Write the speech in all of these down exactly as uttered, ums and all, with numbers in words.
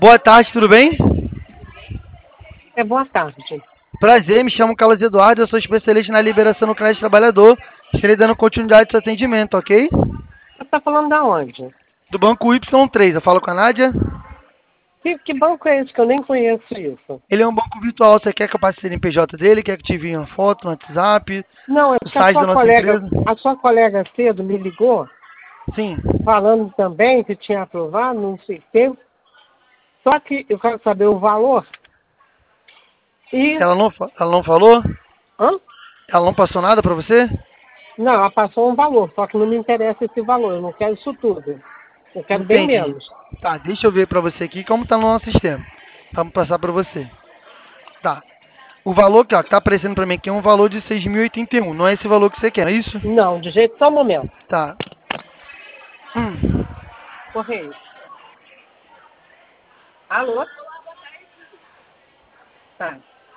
Boa tarde, tudo bem? É, boa tarde. Prazer, me chamo Carlos Eduardo, eu sou especialista na liberação no crédito trabalhador. Estarei dando continuidade ao seu atendimento, ok? Você está falando da onde? Do banco Y três, eu falo com a Nádia. Que, que banco é esse que eu nem conheço isso? Ele é um banco virtual, você quer que eu passe o C N P J dele? Quer que te envie uma foto no WhatsApp? Não, é O porque a site da sua, nossa colega, empresa? a sua colega cedo me ligou, Sim. falando também que tinha aprovado, não sei o quê. Só que eu quero saber o valor. E... Ela não, fa- ela não falou? Hã? Ela não passou nada pra você? Não, ela passou um valor, só que não me interessa esse valor, eu não quero isso tudo. Eu quero bem Entendi. menos. Tá, deixa eu ver pra você aqui como tá no nosso sistema. Vamos passar pra você. Tá. O valor que ó, tá aparecendo pra mim aqui é um valor de seis mil e oitenta e um. Não é esse valor que você quer, não é isso? Não, de jeito só um momento. Tá. Hum. Correio. Alô? Tá.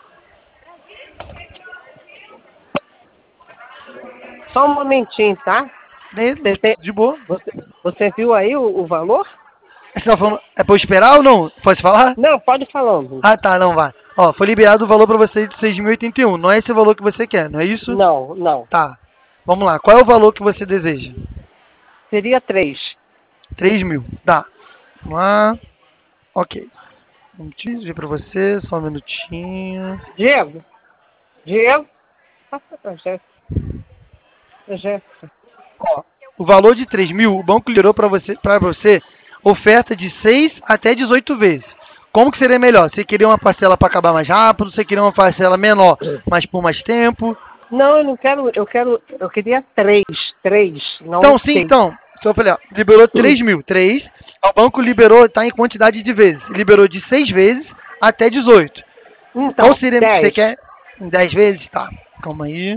Só um momentinho, tá? De, Você, tem- de boa. você, você viu aí o, o valor? Você tá falando, é pra eu esperar ou não? Pode falar? Não, pode falando. Ah, tá, não, vai. Ó, foi liberado o valor pra você de seis mil e oitenta e um. Não é esse valor que você quer, não é isso? Não, não. Tá. Vamos lá. Qual é o valor que você deseja? Seria três. três mil. Tá. Vamos lá. Ok. Um minutinho pra você, só um minutinho. Diego? Diego? Passa pra Jéssica. Pra Jéssica. Ó, o valor de três mil, o banco liberou para você, para você oferta de seis até dezoito vezes. Como que seria melhor? Você queria uma parcela para acabar mais rápido? Você queria uma parcela menor, mas por mais tempo? Não, eu não quero, eu quero, eu queria três. Três, não Então, sim, seis. então. Se eu falei, ó, liberou três mil. três, o banco liberou, está em quantidade de vezes. Liberou de seis vezes até dezoito. Então, Qual seria que dez. você quer? Em dez vezes? Tá. Calma aí.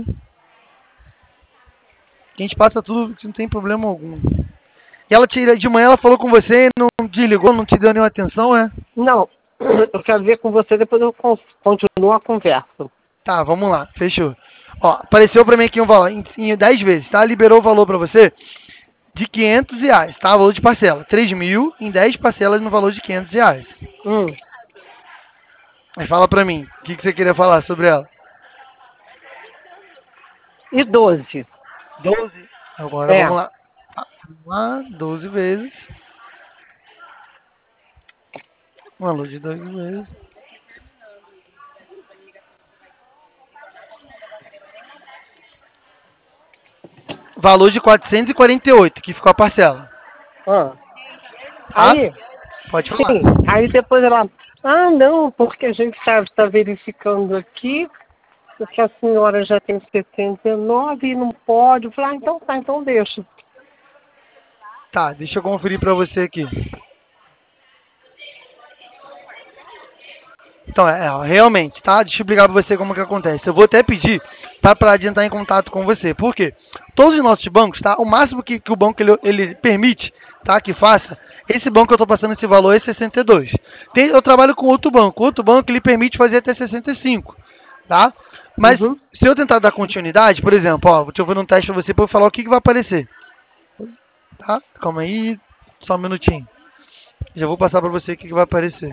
A gente passa tudo, não tem problema algum. E ela te, de manhã ela falou com você, não te ligou, não te deu nenhuma atenção, é? Não, eu quero ver com você, depois eu con- continuo a conversa. Tá, vamos lá, fechou. Ó, apareceu pra mim aqui um valor, em, em dez vezes, tá? Liberou o valor pra você de quinhentos reais, tá? Valor de parcela. três mil em dez parcelas no valor de quinhentos reais. Hum. Aí fala pra mim, o que, que você queria falar sobre ela? E doze. doze. Agora É. vamos lá. Tá, vamos lá, doze vezes. Valor de doze vezes. Valor de quatrocentos e quarenta e oito, que ficou a parcela. Ah. Tá? Aí, Pode falar. sim, aí depois ela, ah não, porque a gente está tá verificando aqui, porque a senhora já tem sessenta e nove e não pode. Eu falei, ah, então tá, então deixa. Tá, deixa eu conferir pra você aqui. Então, é, é, realmente, tá? Deixa eu explicar pra você como que acontece. Eu vou até pedir para pra adiantar em contato com você. Por quê? Todos os nossos bancos, tá? O máximo que, que o banco ele, ele permite, tá? Que faça, esse banco que eu tô passando esse valor é sessenta e dois. Tem, eu trabalho com outro banco. Outro banco ele permite fazer até sessenta e cinco, tá? Mas Uhum. se eu tentar dar continuidade, por exemplo, ó, deixa eu fazer um teste pra você pra eu falar o que, que vai aparecer. Tá? Calma aí, só um minutinho. Já vou passar pra você o que, que vai aparecer.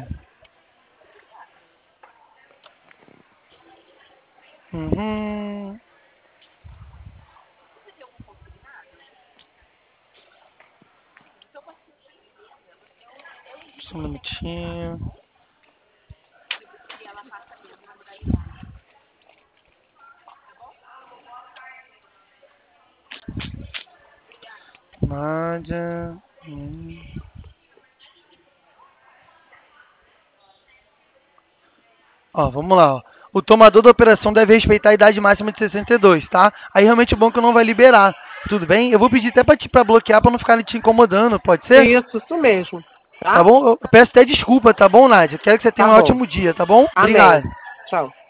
Uhum. Só um minutinho. Nádia. Hum. Ó, vamos lá, ó. O tomador da operação deve respeitar a idade máxima de sessenta e dois, tá? Aí realmente o banco não vai liberar. Tudo bem? Eu vou pedir até pra, te, pra bloquear pra não ficar te incomodando, pode ser? Isso, isso mesmo. Tá? Tá bom? Eu peço até desculpa, tá bom, Nádia? Quero que você tenha Tá um bom. ótimo dia, tá bom? Amém. Obrigado. Tchau.